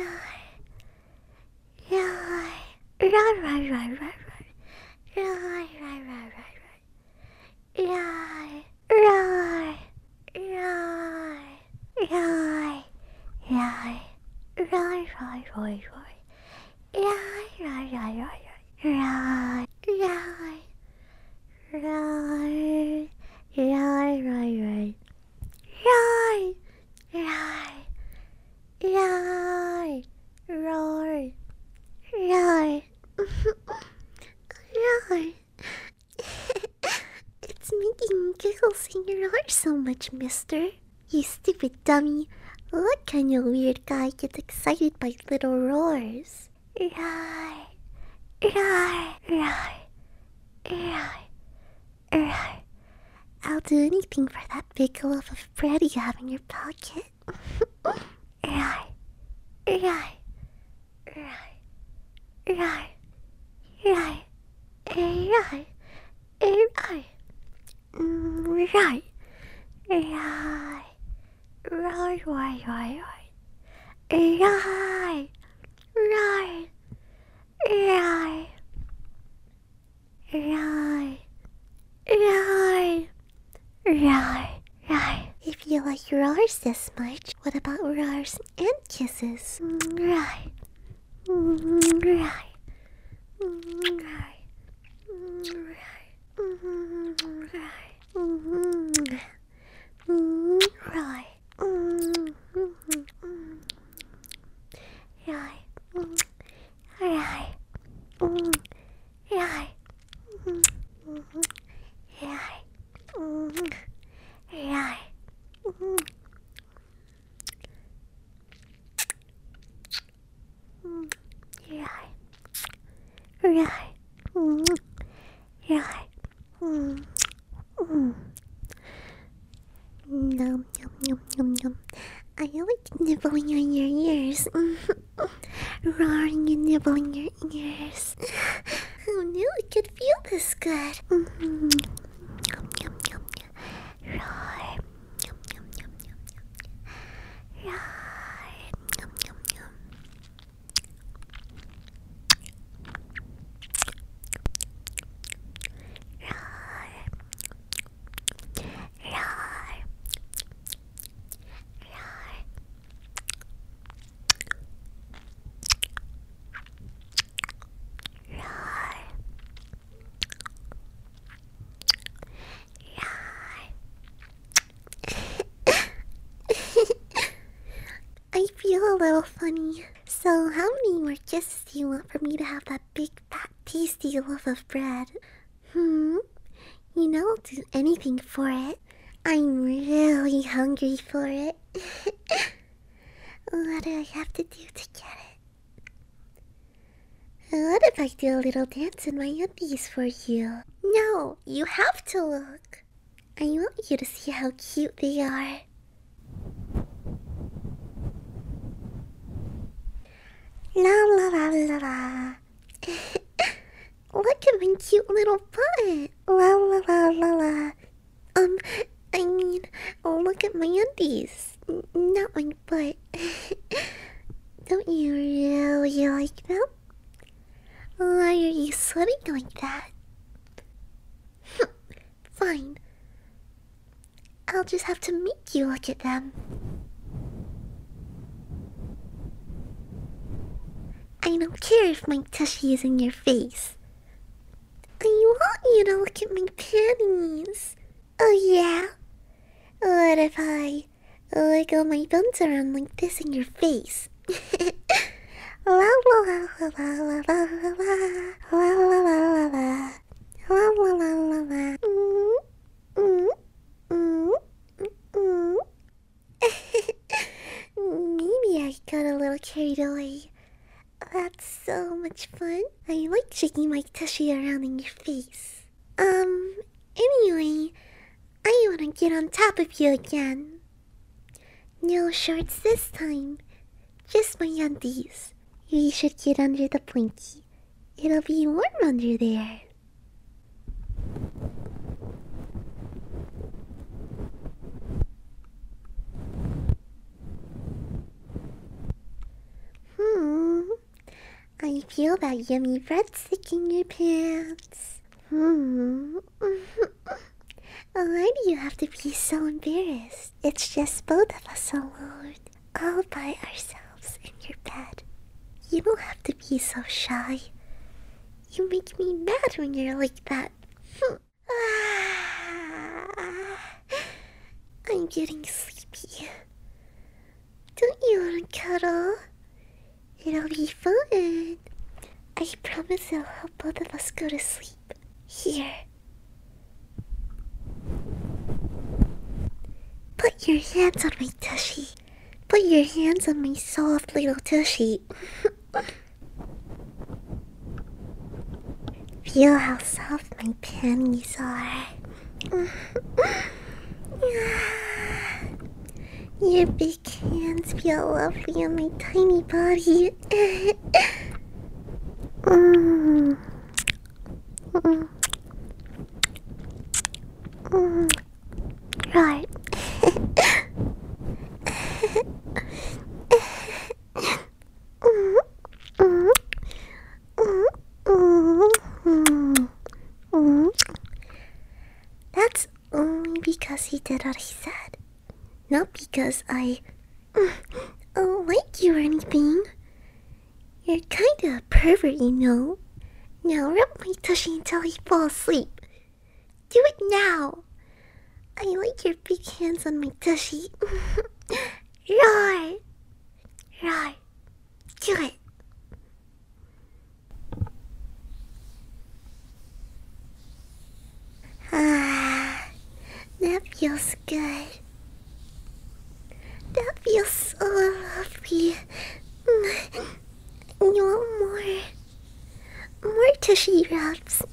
It's making me giggle seeing your heart so much, mister. You stupid dummy. What kind of weird guy gets excited by little roars? I'll do anything for that big loaf of bread you have in your pocket. If you like roars this much, what about roars and kisses? Nom nom nom nom nom. I like nibbling on your ears. Roaring and nibbling your ears. Who knew it could feel this good? Roar. Yum, yum, yum. Roar. Yum, yum, yum, yum, yum. Roar. Yum, yum, yum. I feel a little funny. So how many more kisses do you want for me to have that big, fat, tasty loaf of bread? You know I'll do anything for it. I'm really hungry for it. What do I have to do to get it? What if I do a little dance in my undies for you? No, you have to look. I want you to see how cute they are. La la la la la. Look at my cute little butt. La la la la la. I mean, look at my undies. Not my butt. Don't you really like them? Why are you sweating like that? Fine. I'll just have to make you look at them. I don't care if my tushy is in your face. I want you to look at my panties. Oh yeah? What if I wiggle my buns around like this in your face? La la la la la la la la la la la la la la la la. Maybe I got a little carried away. That's so much fun. I like shaking my tushy around in your face. Anyway, I wanna get on top of you again. No shorts this time. Just my undies. You should get under the blankie. It'll be warm under there. I feel that yummy breadstick in your pants. Why do you have to be so embarrassed? It's just both of us alone, all by ourselves in your bed. You don't have to be so shy. You make me mad when you're like that. I'm getting sleepy. Don't you want to cuddle? It'll be fun. I promise it'll help both of us go to sleep. Here. Put your hands on my tushy. Put your hands on my soft little tushy. Feel how soft my panties are. Your big hands feel lovely on my tiny body. Right. That's only because he did what I said. Not because I like you or anything. You're kinda a pervert, you know. Now rub my tushy until I fall asleep. Do it now. I like your big hands on my tushy. Roar! Roar! Do it! That feels good. That feels so lovely. You want more? More tushy rubs.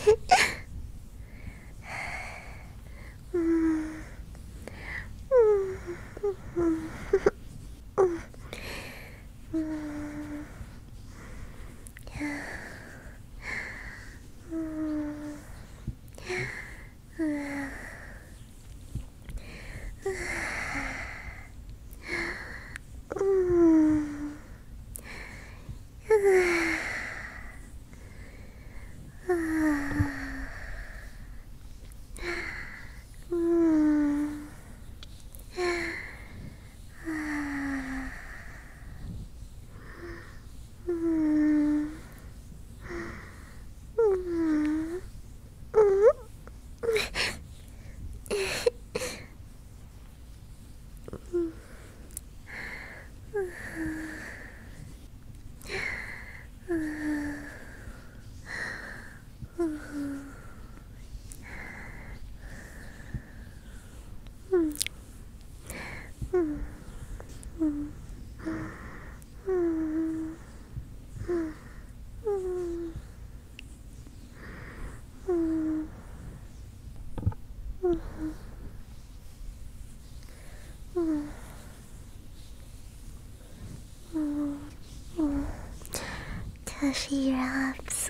Tushy rubs.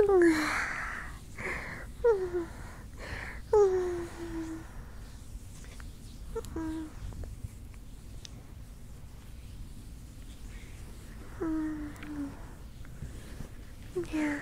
Yeah.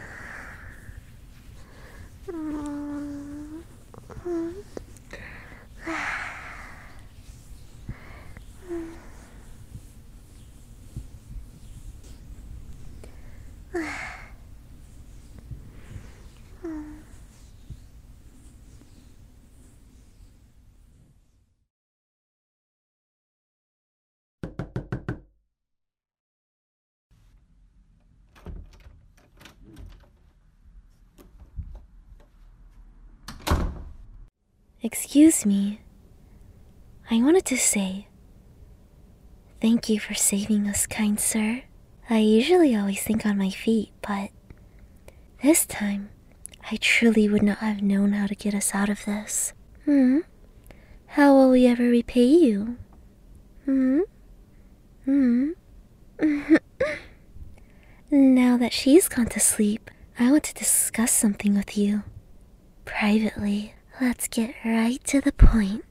Excuse me. I wanted to say, thank you for saving us, kind sir. I usually always think on my feet, but this time, I truly would not have known how to get us out of this. How will we ever repay you? Now that she's gone to sleep, I want to discuss something with you. Privately. Let's get right to the point.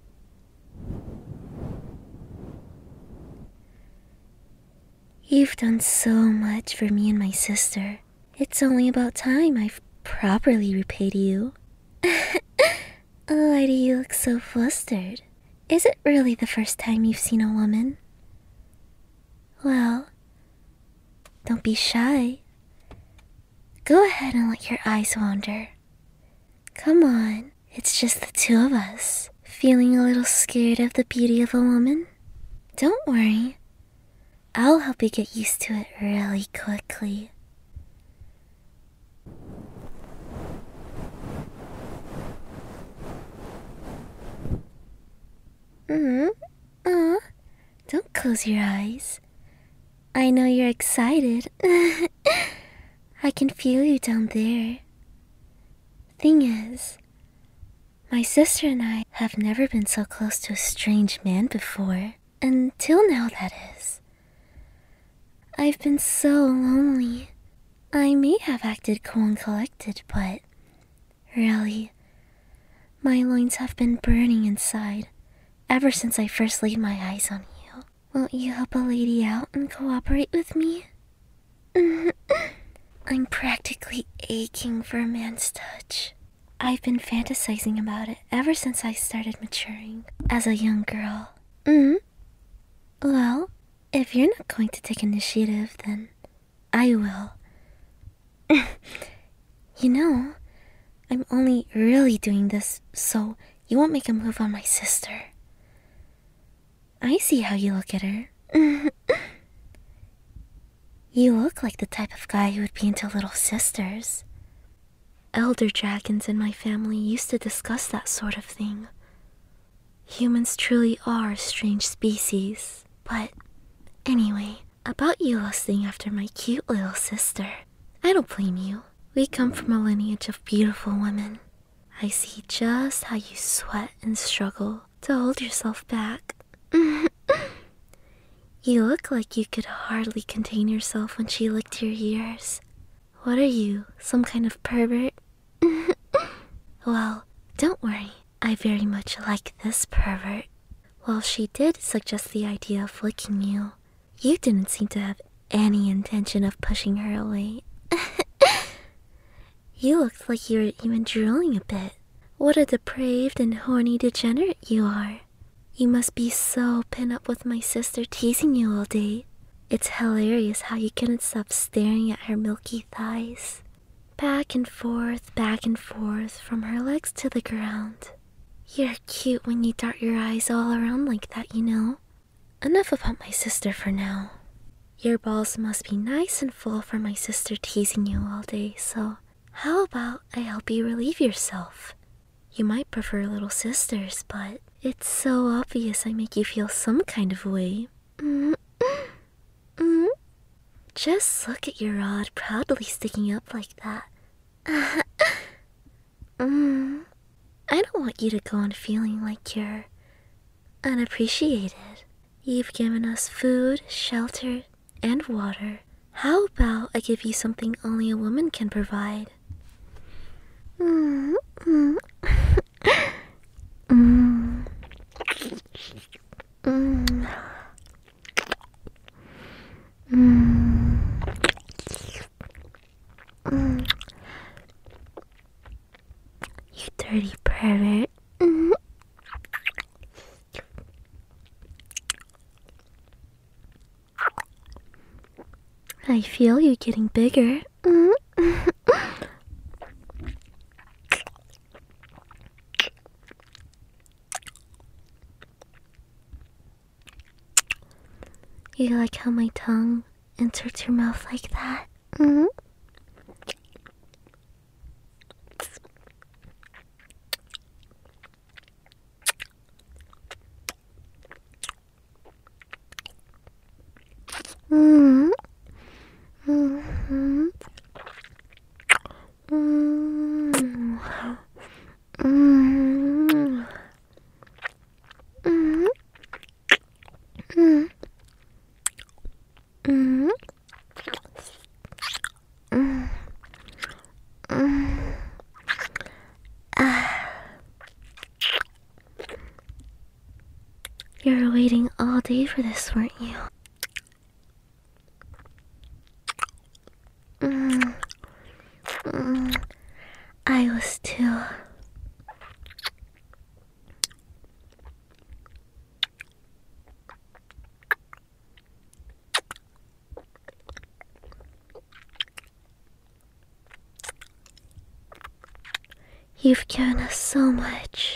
You've done so much for me and my sister. It's only about time I've properly repaid you. Why do you look so flustered? Is it really the first time you've seen a woman? Well, don't be shy. Go ahead and let your eyes wander. Come on, it's just the two of us. Feeling a little scared of the beauty of a woman? Don't worry. I'll help you get used to it really quickly. Don't close your eyes. I know you're excited. I can feel you down there. Thing is, my sister and I have never been so close to a strange man before. Until now, that is. I've been so lonely. I may have acted cool and collected, but really, my loins have been burning inside ever since I first laid my eyes on you. Won't you help a lady out and cooperate with me? I'm practically aching for a man's touch. I've been fantasizing about it ever since I started maturing as a young girl. Well, if you're not going to take initiative, then I will. You know, I'm only really doing this so you won't make a move on my sister. I see how you look at her. You look like the type of guy who would be into little sisters. Elder dragons in my family used to discuss that sort of thing. Humans truly are a strange species. But anyway, about you lusting after my cute little sister, I don't blame you. We come from a lineage of beautiful women. I see just how you sweat and struggle to hold yourself back. You look like you could hardly contain yourself when she licked your ears. What are you, some kind of pervert? Well, don't worry. I very much like this pervert. While she did suggest the idea of licking you, you didn't seem to have any intention of pushing her away. You looked like you were even drooling a bit. What a depraved and horny degenerate you are. You must be so pent up with my sister teasing you all day. It's hilarious how you couldn't stop staring at her milky thighs. Back and forth from her legs to the ground. You're cute when you dart your eyes all around like that, you know. Enough about my sister for now. Your balls must be nice and full for my sister teasing you all day, so how about I help you relieve yourself? You might prefer little sisters, but it's so obvious I make you feel some kind of way. Just look at your rod proudly sticking up like that. I don't want you to go on feeling like you're unappreciated. You've given us food, shelter, and water. How about I give you something only a woman can provide? You dirty pervert. I feel you getting bigger. You like how my tongue enters your mouth like that? You were waiting all day for this, weren't you? I was too. You've given us so much.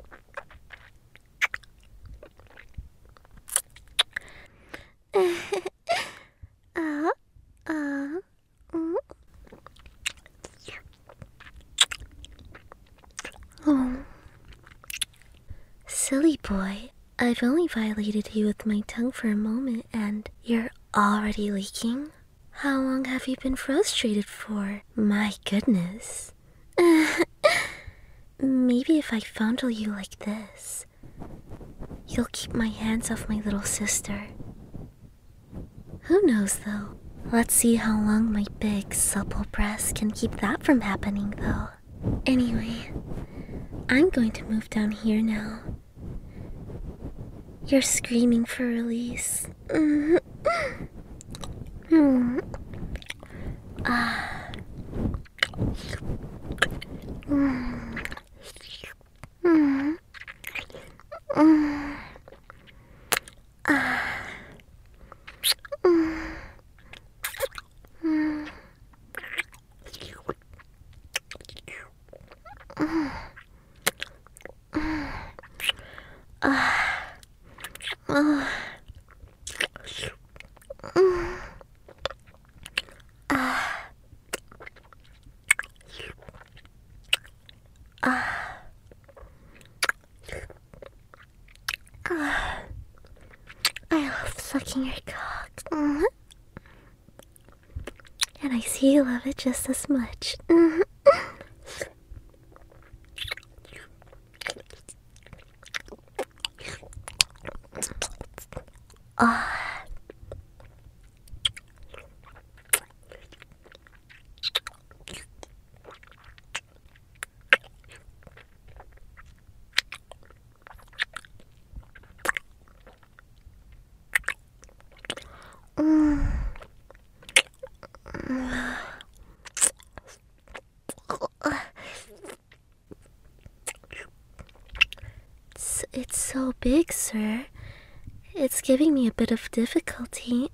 Oh. Silly boy, I've only violated you with my tongue for a moment and you're already leaking? How long have you been frustrated for? My goodness. Maybe if I fondle you like this, you'll keep my hands off my little sister. Who knows though? Let's see how long my big, supple breasts can keep that from happening though. Anyway, I'm going to move down here now. You're screaming for release. I love sucking your cock. And I see you love it just as much. It's so big, sir. It's giving me a bit of difficulty.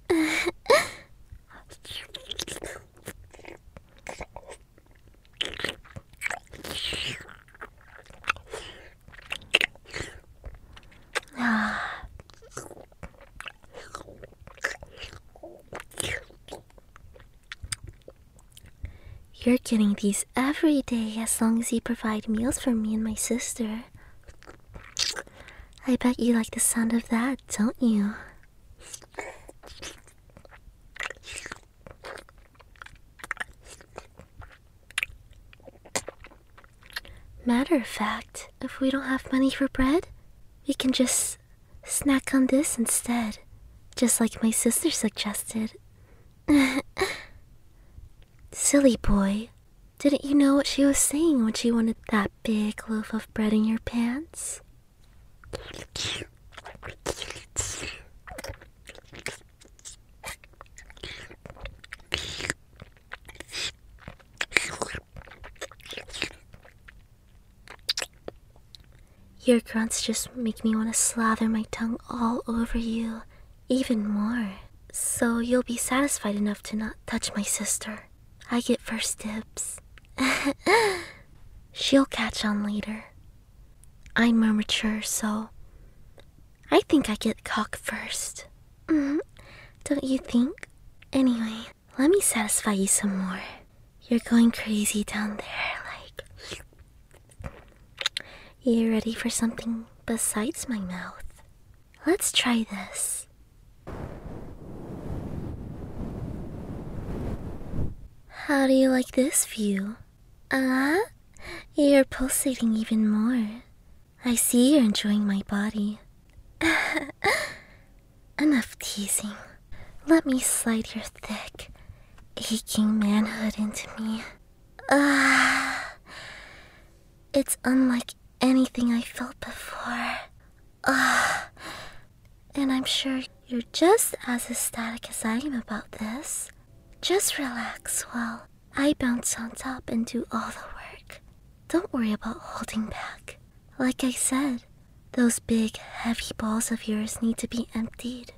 You're getting these every day as long as you provide meals for me and my sister. I bet you like the sound of that, don't you? Matter of fact, if we don't have money for bread, we can just snack on this instead, just like my sister suggested. Silly boy, didn't you know what she was saying when she wanted that big loaf of bread in your pants? Your grunts just make me want to slather my tongue all over you, even more. So you'll be satisfied enough to not touch my sister. I get first dibs. She'll catch on later. I'm more mature, so I think I get cock first. Don't you think? Anyway, let me satisfy you some more. You're going crazy down there, like... You ready for something besides my mouth? Let's try this. How do you like this view? You're pulsating even more. I see you're enjoying my body. Enough teasing. Let me slide your thick, aching manhood into me. It's unlike anything I felt before. And I'm sure you're just as ecstatic as I am about this. Just relax while I bounce on top and do all the work. Don't worry about holding back. Like I said, those big, heavy balls of yours need to be emptied.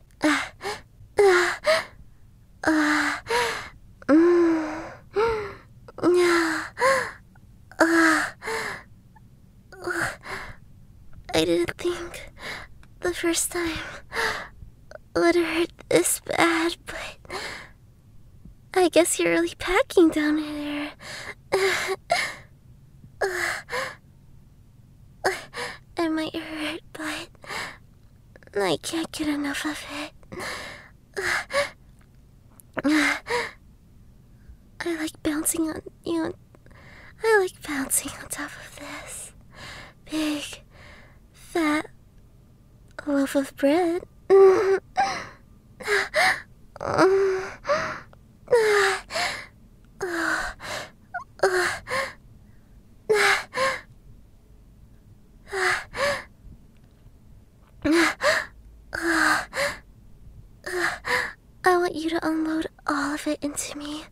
I didn't think the first time would hurt this bad, but I guess you're really packing down there. It might hurt, but I can't get enough of it. I like bouncing on you. I like bouncing on top of this big, fat loaf of bread. I want you to unload all of it into me.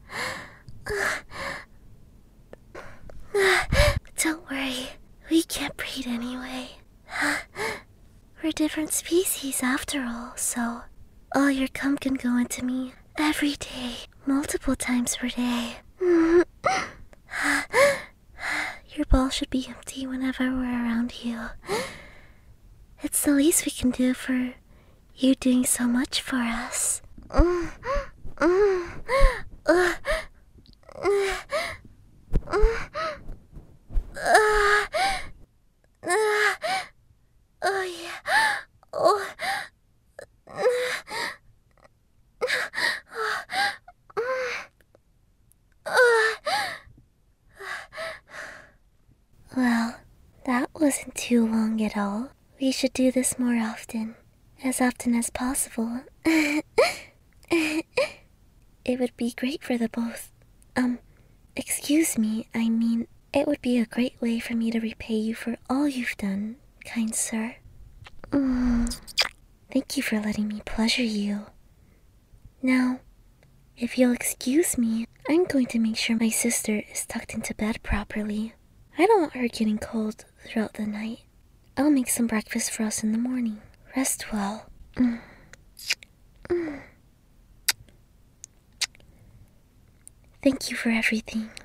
Don't worry, we can't breed anyway. We're different species after all, so all your cum can go into me every day, multiple times per day. Your ball should be empty whenever we're around you. It's the least we can do for you doing so much for us. Oh yeah. Oh. Well, that wasn't too long at all. We should do this more often. As often as possible. It would be great for the both. Excuse me, I mean, it would be a great way for me to repay you for all you've done, kind sir. Thank you for letting me pleasure you. Now, if you'll excuse me, I'm going to make sure my sister is tucked into bed properly. I don't want her getting cold throughout the night. I'll make some breakfast for us in the morning. Rest well. Thank you for everything.